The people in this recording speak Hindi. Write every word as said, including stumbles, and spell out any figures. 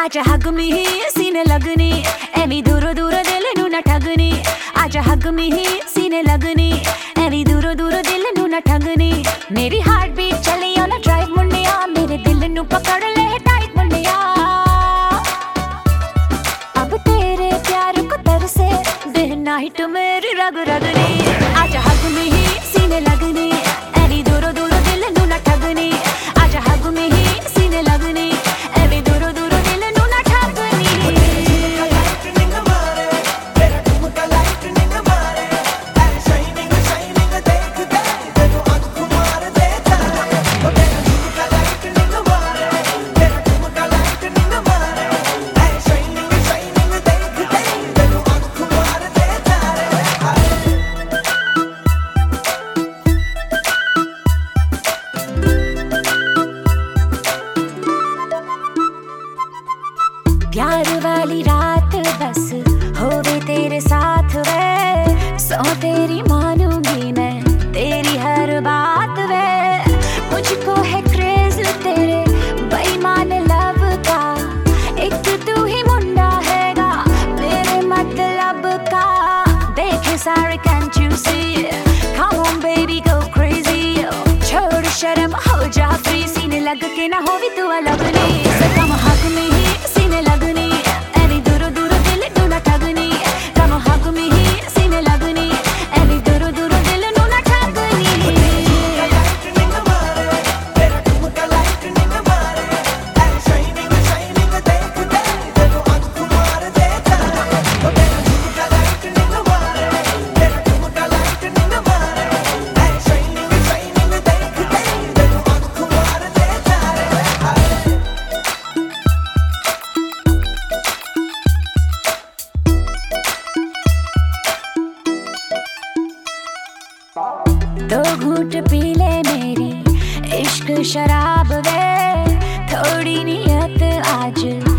आजा हग में ही सीने लगनी, एवी दूरो दूरो दिल नू ना ठगनी। आजा हग में ही सीने लगनी, एवी दूरो दूरो दिल नू ना ठगनी। मेरी हार्ट बीट चली ऑन अ ड्राइव मुंडिया, मेरे दिल नू पकड़ ले टाइट मुंडिया। अब तेरे प्यार को तरसे दिन नाइट मेरी रग रगनी। आजा हग में ही सीने लगनी, एवी दूरो दूरो दिल नू ना ठगनी। आजा हग में ही सीने लगनी, एवी दूरो दूरो दिल नू ना ठगनी। प्यार वाली रात बस होवे तेरे साथ वे, सो तेरी मानूंगी मैं तेरी हर बात वे। मुझको है क्रेज तेरे बेईमान लव का, एक तू ही मुंडा हैगा मेरे मतलब का। देखे सारे can't you see, come on baby go crazy। छोड़ शर्म हो जा फ्री, सीने लग के ना होवी तू अलग नहीं। से कम हक में ही सीने लगनी, एवी दूरो दूरो दिल नू ना ठगनी। कम हक में ही सीने लगनी, एवी दूरो दूरो दिल नू ना ठगनी। दो घूंट पी ले मेरी इश्क शराब वे, थोड़ी नियत आज